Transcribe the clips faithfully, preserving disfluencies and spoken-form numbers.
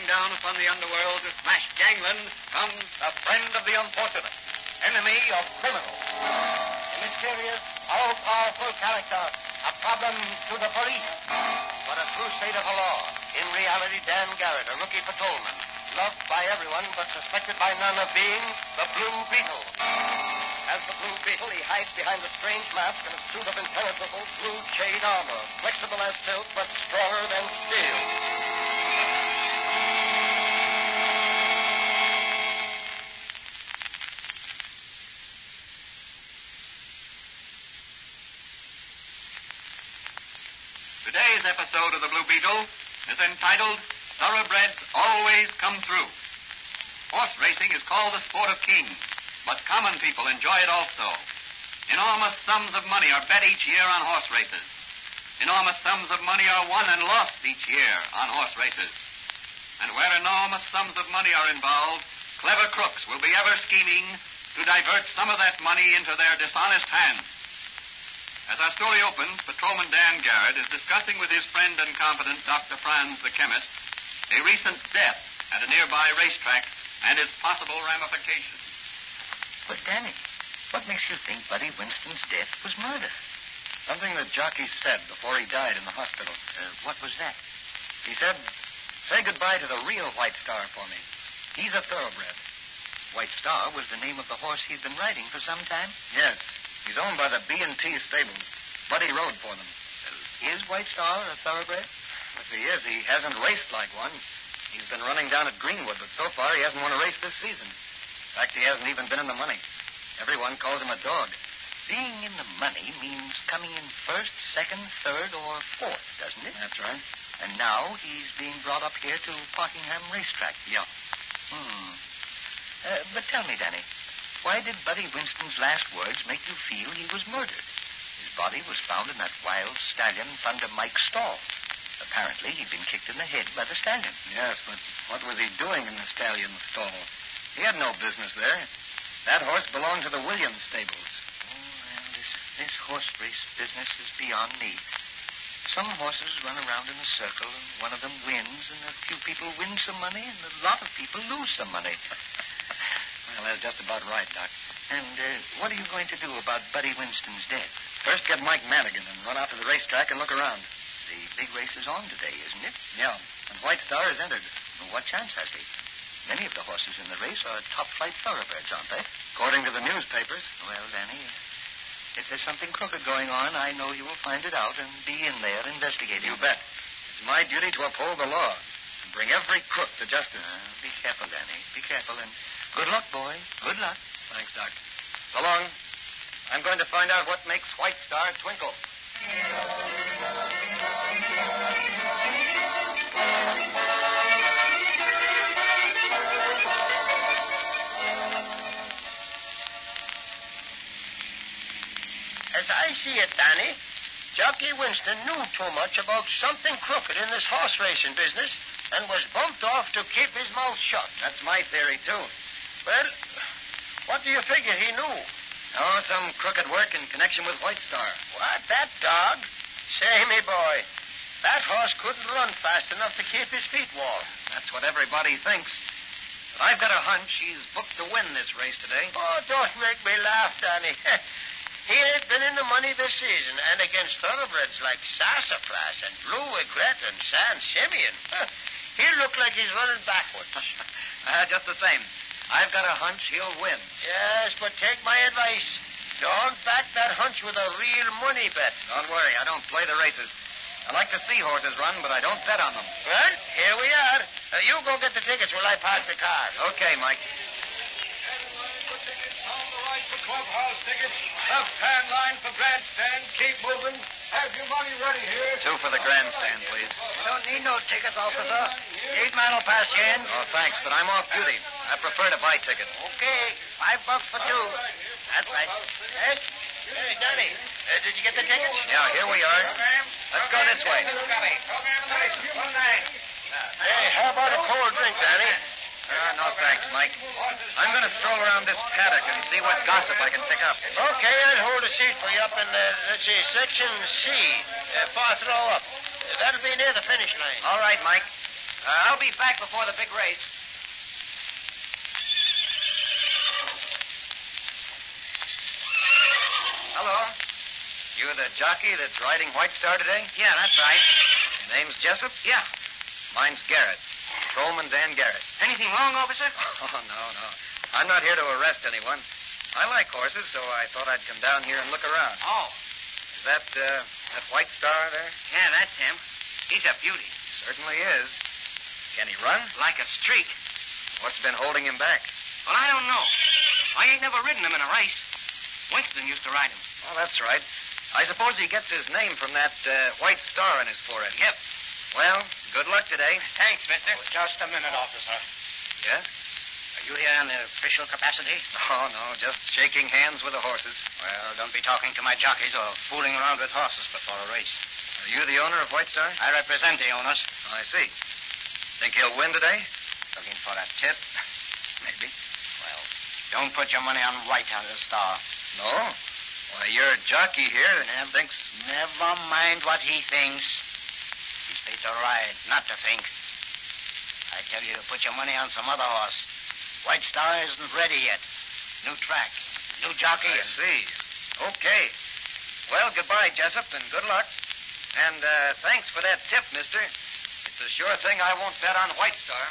down upon the underworld to smash gangland comes the friend of the unfortunate, enemy of criminals. A mysterious, all-powerful character, a problem to the police, but a crusader for law. In reality, Dan Garrett, a rookie patrolman, loved by everyone but suspected by none of being the Blue Beetle. As the Blue Beetle, he hides behind the strange mask and a suit of impenetrable blue jade armor, flexible as silk but stronger than steel. Today's episode of the Blue Beetle is entitled Thoroughbreds Always Come Through. Horse racing is called the sport of kings, but common people enjoy it also. Enormous sums of money are bet each year on horse races. Enormous sums of money are won and lost each year on horse races. And where enormous sums of money are involved, clever crooks will be ever scheming to divert some of that money into their dishonest hands. As our story opens, Patrolman Dan Garrett is discussing with his friend and confidant, Doctor Franz the chemist, a recent death at a nearby racetrack and its possible ramifications. But, Danny, what makes you think Buddy Winston's death was murder? Something that Jockey said before he died in the hospital. Uh, what was that? He said, say goodbye to the real White Star for me. He's a thoroughbred. White Star was the name of the horse he'd been riding for some time? Yes. He's owned by the B and T stables. Buddy rode for them. Uh, is White Star a thoroughbred? If he is, he hasn't raced like one. He's been running down at Greenwood, but so far he hasn't won a race this season. In fact, he hasn't even been in the money. Everyone calls him a dog. Being in the money means coming in first, second, third, or fourth, doesn't it? That's right. And now he's being brought up here to Parkingham Racetrack. Yeah. Hmm. Uh, but tell me, Danny, why did Buddy Winston's last words make you feel he was murdered? His body was found in that wild stallion Thunder Mike stall. Apparently, he'd been kicked in the head by the stallion. Yes, but what was he doing in the stallion's stall? He had no business there. That horse belonged to the Williams stables. Oh, and this, this horse race business is beyond me. Some horses run around in a circle, and one of them wins, and a few people win some money, and a lot of people lose some money. Well, that's just about right, Doc. And uh, what are you going to do about Buddy Winston's death? First, get Mike Madigan and run out to the racetrack and look around. The big race is on today, isn't it? Yeah, and White Star is entered. Well, what chance has he? Many of the horses in the race are top-flight thoroughbreds, aren't they? According to the newspapers. Well, Danny, if there's something crooked going on, I know you will find it out and be in there investigating. You bet. It's my duty to uphold the law and bring every crook to justice. Uh, be careful, Danny. Be careful, and good luck, boy. Good luck. Thanks, Doc. So long. I'm going to find out what makes White Star twinkle. As I see it, Danny, Jockey Winston knew too much about something crooked in this horse racing business and was bumped off to keep his mouth shut. That's my theory, too. Well, what do you figure he knew? Oh, some crooked work in connection with White Star. What, that dog? Say, me boy, that horse couldn't run fast enough to keep his feet warm. That's what everybody thinks. But I've got a hunch he's booked to win this race today. Oh, don't make me laugh, Danny. He ain't been in the money this season, and against thoroughbreds like Sassafras and Blue Egret and San Simeon. He looked like he's running backwards. uh, just the same. I've got a hunch he'll win. Yes, but take my advice. Don't back that hunch with a real money bet. Don't worry, I don't play the races. I like to see horses run, but I don't bet on them. Well, here we are. Uh, you go get the tickets while I park the car. Okay, Mike. Clubhouse tickets, left-hand line for grandstand, keep moving. Have your money ready here. Two for the grandstand, please. You don't need no tickets, officer. Eight man will pass you in. Oh, thanks, but I'm off duty. I prefer to buy tickets. Okay, five bucks for two. That's right. Hey, hey Danny, uh, did you get the tickets? Yeah, here we are. Let's go this way. Hey, how about a cold drink, Danny? Uh, no thanks, Mike. I'm going to stroll around this paddock and see what gossip I can pick up. Okay, I'll hold a seat for you up in, uh, let's see, section C, uh, fourth row up. Uh, that'll be near the finish line. All right, Mike. Uh, I'll be back before the big race. Hello. You the jockey that's riding White Star today? Yeah, that's right. Name's Jessup? Yeah. Mine's Garrett. Patrolman Dan Garrett. Anything wrong, officer? Oh, no, no. I'm not here to arrest anyone. I like horses, so I thought I'd come down here and look around. Oh. Is that, uh, that White Star there? Yeah, that's him. He's a beauty. Certainly is. Can he run? Like a streak. What's been holding him back? Well, I don't know. I ain't never ridden him in a race. Winston used to ride him. Oh, that's right. I suppose he gets his name from that uh, white star on his forehead. Yep. Well, good luck today. Thanks, mister. Oh, just a minute, officer. Yes? Are you here in the official capacity? Oh, no, just shaking hands with the horses. Well, don't be talking to my jockeys or fooling around with horses before a race. Are you the owner of White Star? I represent the owners. Oh, I see. Think he'll win today? Looking for a tip? Maybe. Well, don't put your money on White Star. No? Why, you're a jockey here that Never, thinks... never mind what he thinks. He's paid to ride, not to think. I tell you to put your money on some other horse. White Star isn't ready yet. New track, new jockey. I and... see. Okay. Well, goodbye, Jessup, and good luck. And uh, thanks for that tip, mister. It's a sure thing I won't bet on White Star.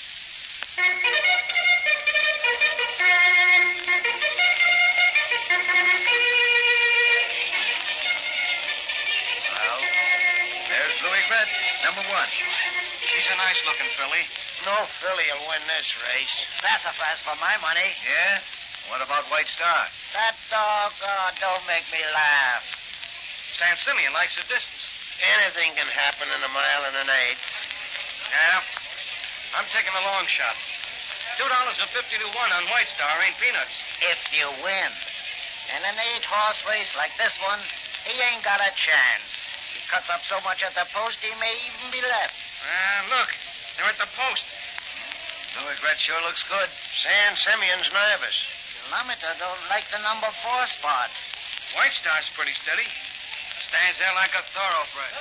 Well, there's Louis Gret, number one. She's a nice-looking filly. No filly will win this race. Sassafras for my money. Yeah? What about White Star? That dog, oh, don't make me laugh. San Simeon likes the distance. Anything can happen in a mile and an eighth. Yeah? I'm taking a long shot. Two dollars and fifty to one on White Star ain't peanuts. If you win. In an eight-horse race like this one, he ain't got a chance. He cuts up so much at the post, he may even be left. Ah, look. They're at the post. Louis Gret sure looks good. San Simeon's nervous. Kilometer don't like the number four spot. White Star's pretty steady. Stands there like a thoroughbred.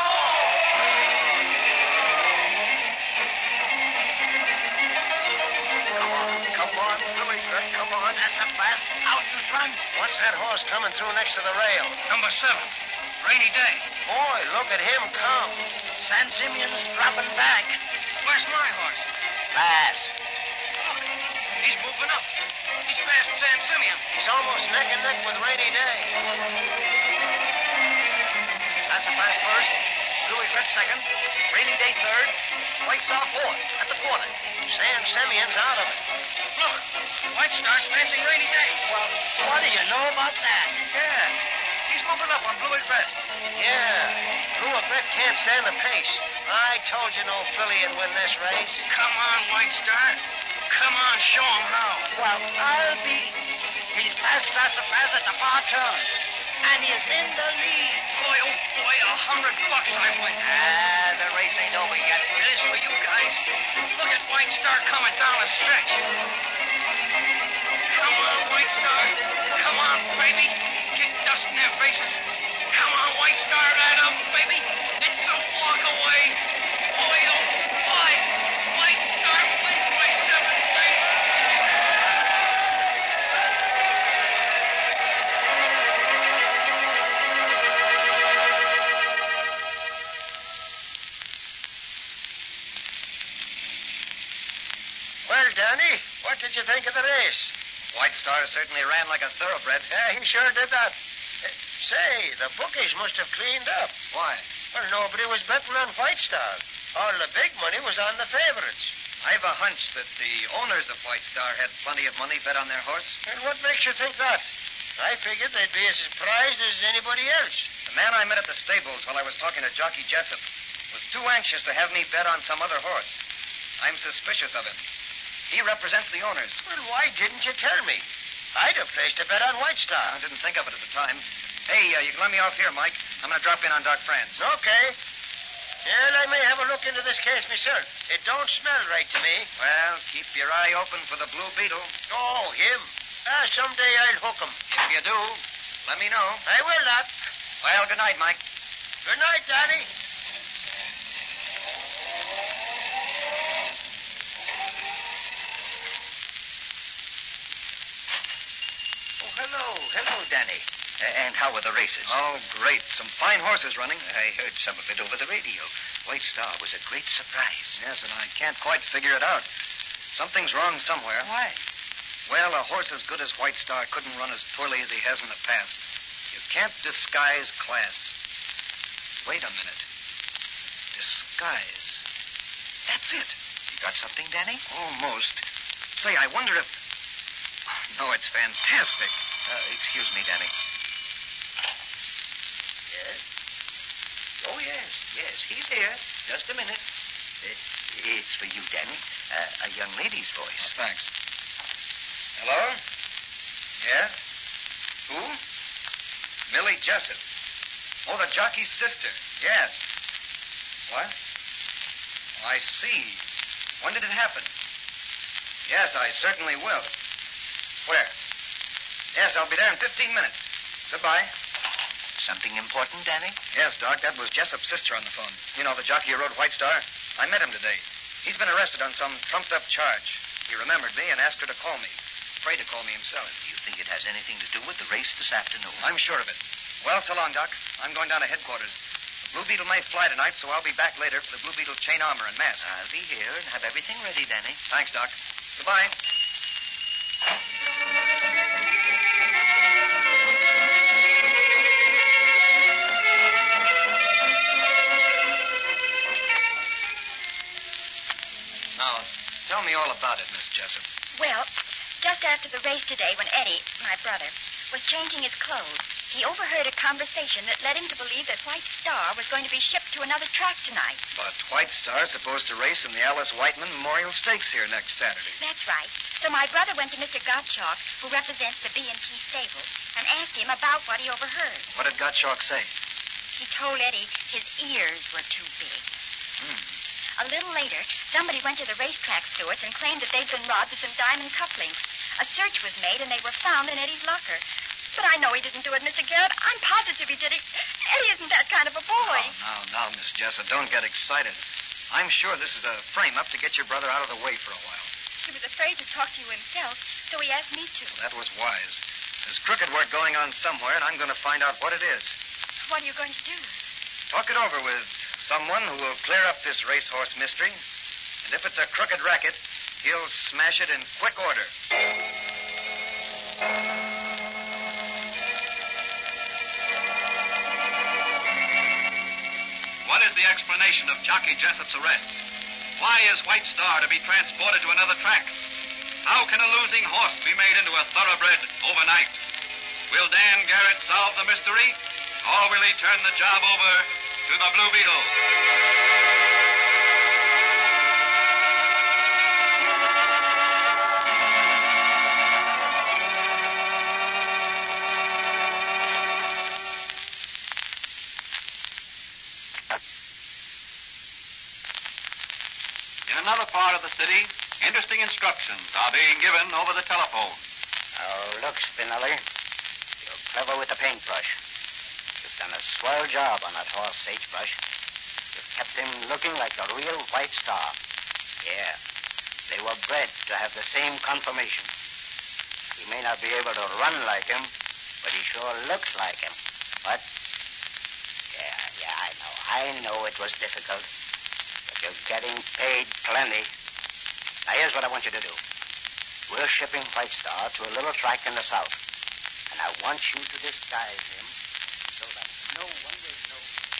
Come on, come on, Louis Gret, come on. That's a fast out in front. What's that horse coming through next to the rail? Number seven. Rainy day. Boy, look at him come. San Simeon's dropping back. Where's my horse? Fast. Look, he's moving up. He's past San Simeon. He's almost neck and neck with Rainy Day. Sassafras first. Louis Gret second. Rainy Day third. White Star fourth at the corner. San Simeon's out of it. Look, White Star's passing Rainy Day. Well, what do you know about that? Yeah, he's moving up on Louis Gret. Yeah, Louis Gret can't stand the pace. I told you no filly would win this race. Come on, White Star. Come on, show him how. Well, I'll be. He's past Sassafras at the far turn. And he's in the lead. Boy, oh boy, a hundred bucks I win. Ah, the race ain't over yet. It is for you guys. Look at White Star coming down the stretch. Come on, White Star. Come on, baby. Get dust in their faces. Come on, White Star, that up, baby. It's a walk away. Boy, oh boy. White Star wins by seven feet. Well, Danny, what did you think of the race? White Star certainly ran like a thoroughbred. Yeah, he sure did that. Uh, say, the bookies must have cleaned up. Why? Well, nobody was betting on White Star. All the big money was on the favorites. I've a hunch that the owners of White Star had plenty of money bet on their horse. And what makes you think that? I figured they'd be as surprised as anybody else. The man I met at the stables while I was talking to Jockey Jessup was too anxious to have me bet on some other horse. I'm suspicious of him. He represents the owners. Well, why didn't you tell me? I'd have placed a bet on White Star. I didn't think of it at the time. Hey, uh, you can let me off here, Mike. I'm going to drop in on Doc Franz. Okay. Well, I may have a look into this case myself. It don't smell right to me. Well, keep your eye open for the Blue Beetle. Oh, him. Ah, someday I'll hook him. If you do, let me know. I will not. Well, good night, Mike. Good night, Daddy. hello, Danny. Uh, and how were the races? Oh, great. Some fine horses running. I heard some of it over the radio. White Star was a great surprise. Yes, and I can't quite figure it out. Something's wrong somewhere. Why? Well, a horse as good as White Star couldn't run as poorly as he has in the past. You can't disguise class. Wait a minute. Disguise. That's it. You got something, Danny? Almost. Say, I wonder if... No, it's fantastic. Uh, excuse me, Danny. Yes? Oh, yes, yes. He's here. Just a minute. Uh, it's for you, Danny. Uh, a young lady's voice. Oh, thanks. Hello? Yes? Who? Millie Jessup. Oh, the jockey's sister. Yes. What? Oh, I see. When did it happen? Yes, I certainly will. Where? Yes, I'll be there in fifteen minutes. Goodbye. Something important, Danny? Yes, Doc, that was Jessup's sister on the phone. You know, the jockey who rode White Star. I met him today. He's been arrested on some trumped-up charge. He remembered me and asked her to call me. Afraid to call me himself. Do you think it has anything to do with the race this afternoon? I'm sure of it. Well, so long, Doc. I'm going down to headquarters. The Blue Beetle may fly tonight, so I'll be back later for the Blue Beetle chain armor and mask. I'll be here and have everything ready, Danny. Thanks, Doc. Goodbye. Now, tell me all about it, Miss Jessup. Well, just after the race today, when Eddie, my brother, was changing his clothes, he overheard a conversation that led him to believe that White Star was going to be shipped to another track tonight. But White Star's supposed to race in the Alice Whiteman Memorial Stakes here next Saturday. That's right. So my brother went to Mister Gottschalk, who represents the B and T stable, and asked him about what he overheard. What did Gottschalk say? He told Eddie his ears were too big. Hmm. A little later, somebody went to the racetrack stewards and claimed that they'd been robbed of some diamond cufflinks. A search was made, and they were found in Eddie's locker. But I know he didn't do it, Mister Garrett. I'm positive he did it. Eddie isn't that kind of a boy. Oh, now, now, Miss Jessup, don't get excited. I'm sure this is a frame-up to get your brother out of the way for a while. He was afraid to talk to you himself, so he asked me to. Well, that was wise. There's crooked work going on somewhere, and I'm going to find out what it is. What are you going to do? Talk it over with someone who will clear up this racehorse mystery. And if it's a crooked racket, he'll smash it in quick order. What is the explanation of Jockey Jessup's arrest? Why is White Star to be transported to another track? How can a losing horse be made into a thoroughbred overnight? Will Dan Garrett solve the mystery, or will he turn the job over to the Blue Beetle? In another part of the city, interesting instructions are being given over the telephone. Oh, look, Spinelli. You're clever with the paintbrush. You've done a swell job on that horse, Sagebrush. You've kept him looking like the real White Star. Yeah, they were bred to have the same conformation. He may not be able to run like him, but he sure looks like him. What? Yeah, yeah, I know. I know it was difficult. But you're getting paid plenty. Now, here's what I want you to do. We're shipping White Star to a little track in the south. And I want you to disguise him so that no one will know.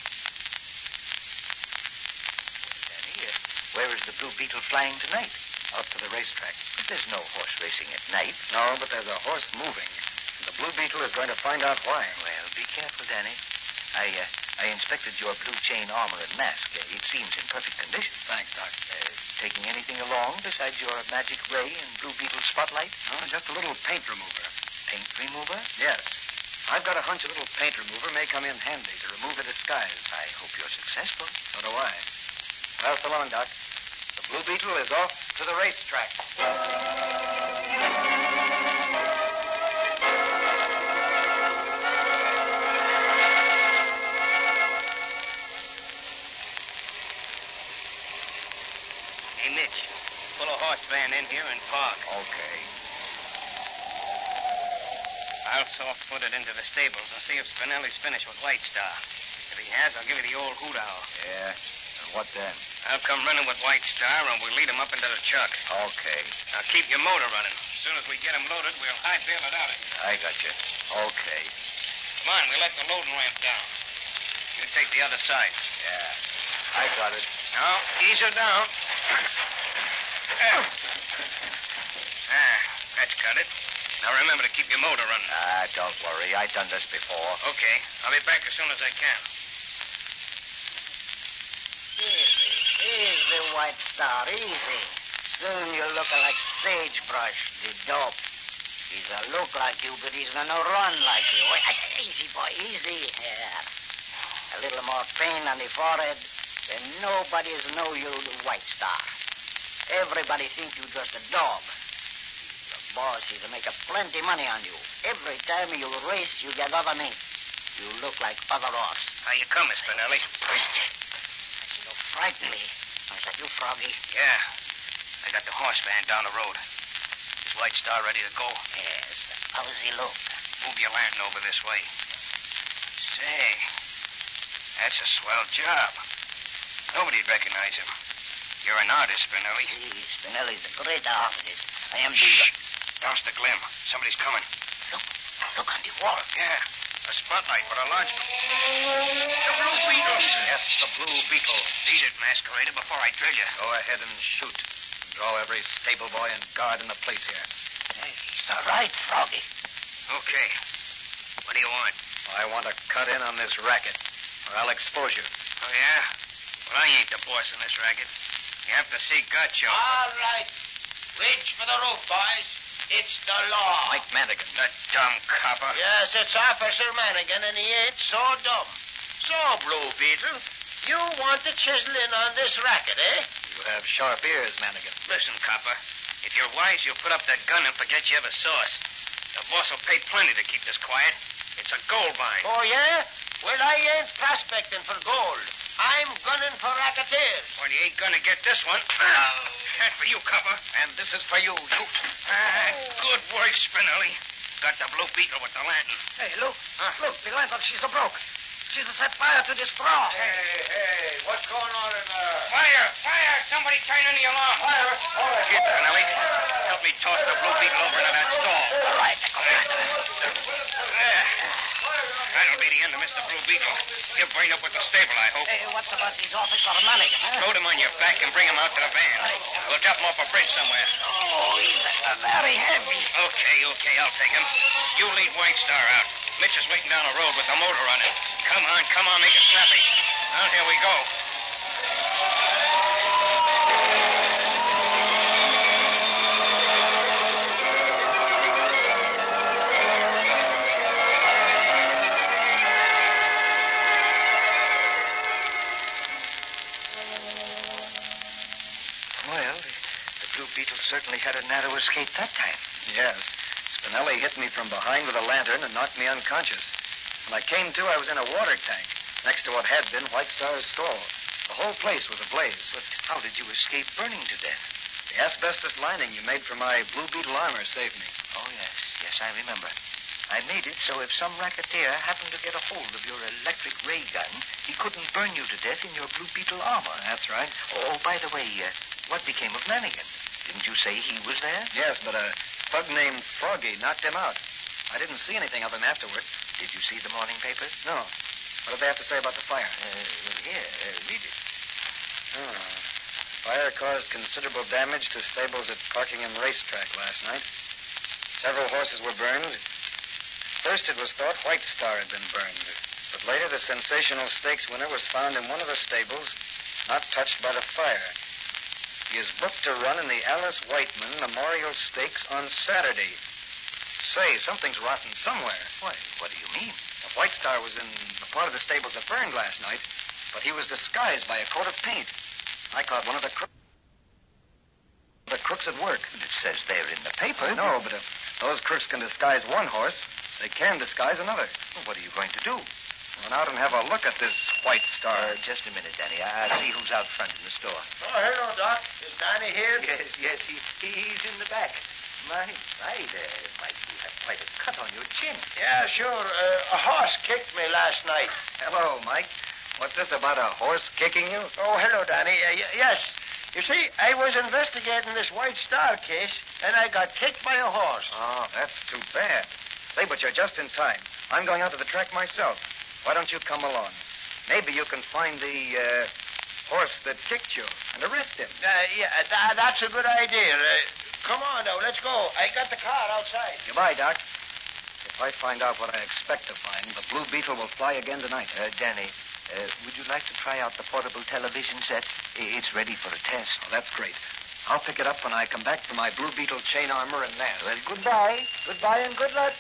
Danny, uh, where is the Blue Beetle flying tonight? Out to the racetrack. But there's no horse racing at night. No, but there's a horse moving. And the Blue Beetle is going to find out why. Well, be careful, Danny. I, uh, I inspected your blue chain armor and mask. Uh, it seems in perfect condition. Thanks, Doc. Uh, taking anything along besides your magic ray and Blue Beetle spotlight? No, just a little paint remover. Paint remover? Yes. I've got a hunch a little paint remover may come in handy to remove a disguise. I hope you're successful. So do I. Well, so long, Doc. The Blue Beetle is off to the racetrack. Hey, Mitch, pull a horse van in here and park. Okay. All I'll soft-foot it into the stables and see if Spinelli's finished with White Star. If he has, I'll give you the old hoot owl. Yeah? And what then? I'll come running with White Star, and we'll lead him up into the chuck. Okay. Now, keep your motor running. As soon as we get him loaded, we'll high-bail it out of here. I got you. Okay. Come on, we let the loading ramp down. You take the other side. Yeah. I got it. Now, ease her down. There. Ah, that's got it. Now, remember to keep your motor running. Ah, don't worry. I've done this before. Okay. I'll be back as soon as I can. Easy, easy, White Star, easy. Soon you're looking like Sagebrush, the dope. He's a look like you, but he's gonna run like you. Easy, boy, easy. Yeah. A little more pain on the forehead, then nobody's know you the White Star. Everybody think you just a dog. The boss is to make a plenty money on you. Every time you race, you get other meat. You look like other horse. How you coming, Spinelli? You frighten me. Is that you, Froggy? Yeah. I got the horse van down the road. Is White Star ready to go? Yes. How does he look? Move your lantern over this way. Say, that's a swell job. Nobody'd recognize him. You're an artist, Spinelli. Gee, Spinelli's a great artist. I am the... Shh. Douse the glim. Somebody's coming. Look. Look on the wall. Yeah. A spotlight with a large... The Blue Beetle. Yes, the Blue Beetle. Beat it, masquerader, before I drill you. Go ahead and shoot. Draw every stable boy and guard in the place here. Hey, he's all right, Froggy. Okay. What do you want? I want to cut in on this racket, or I'll expose you. Oh, yeah? Well, I ain't the boss in this racket. You have to see gut show. All right. Reach for the roof, boys. It's the law. Mike Manigan. The dumb copper. Yes, it's Officer Manigan, and he ain't so dumb. So, Blue Beetle, you want to chisel in on this racket, eh? You have sharp ears, Manigan. Listen, copper. If you're wise, you'll put up that gun and forget you ever saw us. The boss will pay plenty to keep this quiet. It's a gold mine. Oh, yeah? Well, I ain't prospecting for gold. I'm gunning for racketeers. Well, you ain't gonna get this one. That's for you, copper. And this is for you. You. Ah, good work, Spinelli. Got the Blue Beetle with the lantern. Hey, look. Huh? Look, the lantern, she's a broke. She's a set fire to this straw. Hey, hey, what's going on in there? Fire! Fire! Somebody turn in the alarm. Fire! All right. Here, Spinelli. Help me toss the Blue Beetle over into that stall. All right. There. That'll be the end of Mister Blue Beetle. He'll burn up with the stable, I hope. Hey, what's about these Officer Manigan, huh? Load him on your back and bring him out to the van. We'll drop him off a bridge somewhere. Oh, he's uh, very heavy. Okay, okay, I'll take him. You lead White Star out. Mitch is waiting down the road with the motor running. Come on, come on, make it snappy. Well, here we go. Well, the Blue Beetle certainly had a narrow escape that time. Yes. Spinelli hit me from behind with a lantern and knocked me unconscious. When I came to, I was in a water tank, next to what had been White Star's stall. The whole place was ablaze. But how did you escape burning to death? The asbestos lining you made for my Blue Beetle armor saved me. Oh, yes. Yes, I remember. I made it so if some racketeer happened to get a hold of your electric ray gun, he couldn't burn you to death in your Blue Beetle armor. That's right. Oh, by the way, uh, what became of Manigan? Didn't you say he was there? Yes, but a thug named Froggy knocked him out. I didn't see anything of him afterward. Did you see the morning paper? No. What did they have to say about the fire? Uh, well, here, uh, read it. Oh. Fire caused considerable damage to stables at Parkingham Racetrack last night. Several horses were burned. First it was thought White Star had been burned, but later the sensational stakes winner was found in one of the stables, not touched by the fire. He is booked to run in the Alice Whiteman Memorial Stakes on Saturday. Say, something's rotten somewhere. Why, what do you mean? The White Star was in the part of the stables that burned last night, but he was disguised by a coat of paint. I caught one of the crooks. The crooks at work. It says there in the paper. No, but if those crooks can disguise one horse, they can disguise another. Well, what are you going to do? Run out and have a look at this White Star. Uh, just a minute, Danny. I'll see who's out front in the store. Oh, hello, Doc. Is Danny here? Yes, yes. He, he's in the back. My, my, there, Mike, you have quite a cut on your chin. Yeah, sure. Uh, a horse kicked me last night. Hello, Mike. What's this about a horse kicking you? Oh, hello, Danny. Uh, y- yes. You see, I was investigating this White Star case, and I got kicked by a horse. Oh, that's too bad. Say, but you're just in time. I'm going out to the track myself. Why don't you come along? Maybe you can find the uh, horse that kicked you and arrest him. Uh, yeah, th- that's a good idea. Uh, come on, now, let's go. I got the car outside. Goodbye, Doc. If I find out what I expect to find, the Blue Beetle will fly again tonight. Uh, Danny, uh, would you like to try out the portable television set? I- It's ready for a test. Oh, that's great. I'll pick it up when I come back for my Blue Beetle chain armor and mask. Well, goodbye. Goodbye and good luck.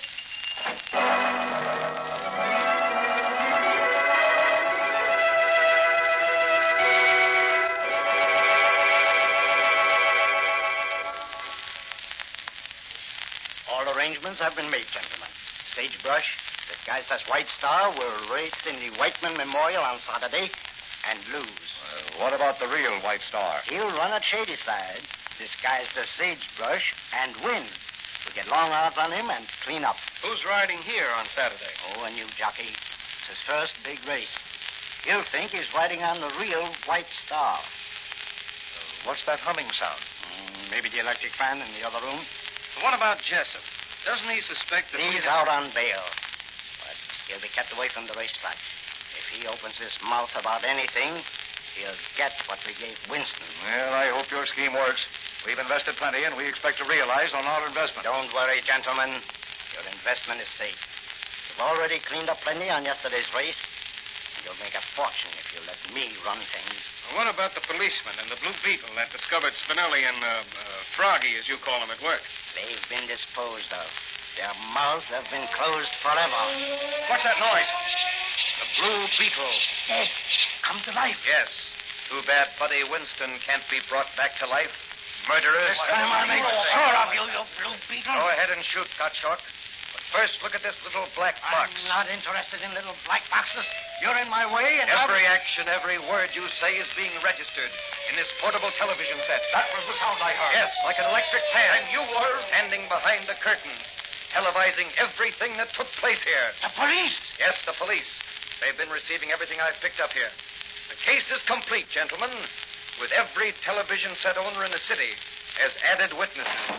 All arrangements have been made, gentlemen. Sagebrush, disguised as White Star, will race in the Whiteman Memorial on Saturday and lose. Uh, what about the real White Star? He'll run at Shadyside, disguised as Sagebrush, and win. We'll get long odds on him and clean up. Who's riding here on Saturday? Oh, a new jockey. It's his first big race. He'll think he's riding on the real White Star. What's that humming sound? Mm, maybe the electric fan in the other room. What about Jessup? Doesn't he suspect that He's we... out on bail. But he'll be kept away from the racetrack. If he opens his mouth about anything, he'll get what we gave Winston. Well, I hope your scheme works. We've invested plenty, and we expect to realize on our investment. Don't worry, gentlemen. Your investment is safe. You've already cleaned up plenty on yesterday's race. You'll make a fortune if you let me run things. What about the policeman and the Blue Beetle that discovered Spinelli and uh, uh, Froggy, as you call him, at work? They've been disposed of. Their mouths have been closed forever. What's that noise? The Blue Beetle. Dead. Come to life. Yes. Too bad Buddy Winston can't be brought back to life. Murderers. This time I'll make sure of you, you Blue Beetle. Go ahead and shoot, Gottschalk. But first, look at this little black box. I'm not interested in little black boxes. You're in my way, and Every I'll... action, every word you say is being registered in this portable television set. That was the sound I heard. Yes, like an electric fan. And you were standing behind the curtain, televising everything that took place here. The police. Yes, the police. They've been receiving everything I've picked up here. The case is complete, gentlemen, with every television set owner in the city as added witnesses.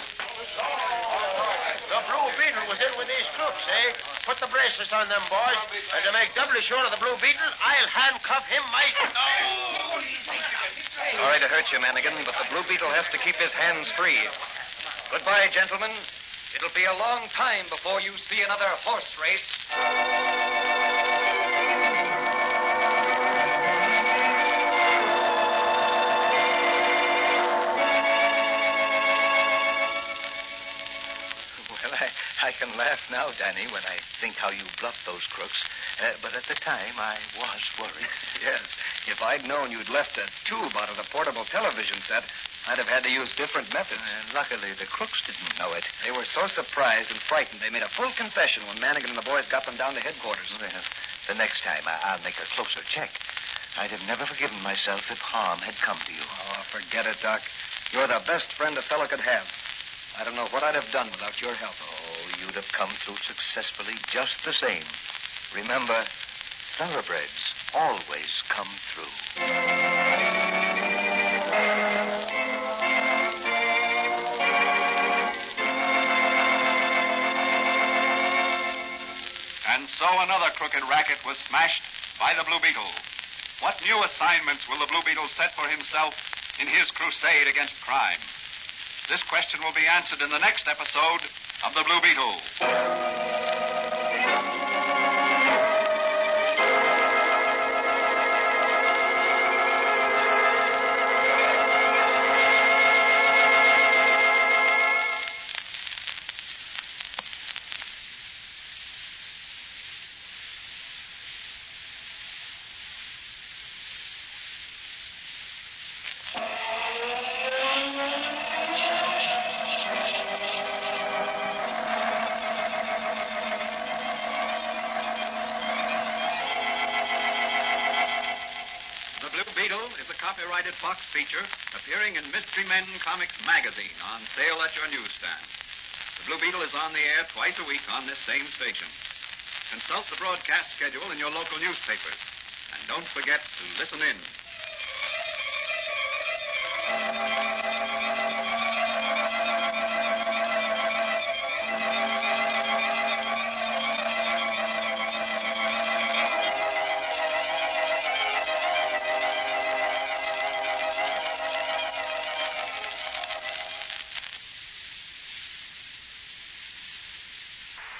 The Blue Beetle was in with these crooks, eh? Put the bracelets on them, boys. And to make doubly sure of the Blue Beetle, I'll handcuff him myself. Sorry to hurt you, Manigan, but the Blue Beetle has to keep his hands free. Goodbye, gentlemen. It'll be a long time before you see another horse race. I can laugh now, Danny, when I think how you bluffed those crooks. Uh, but at the time, I was worried. Yes. If I'd known you'd left a tube out of the portable television set, I'd have had to use different methods. Uh, luckily, the crooks didn't know it. They were so surprised and frightened, they made a full confession when Manigan and the boys got them down to headquarters. Well, the next time, I- I'll make a closer check. I'd have never forgiven myself if harm had come to you. Oh, forget it, Doc. You're the best friend a fellow could have. I don't know what I'd have done without your help. Oh, you'd have come through successfully just the same. Remember, thoroughbreds always come through. And so another crooked racket was smashed by the Blue Beetle. What new assignments will the Blue Beetle set for himself in his crusade against crime? This question will be answered in the next episode of The Blue Beetle. The Blue Beetle is a copyrighted Fox feature appearing in Mystery Men Comics magazine on sale at your newsstand. The Blue Beetle is on the air twice a week on this same station. Consult the broadcast schedule in your local newspapers. And don't forget to listen in.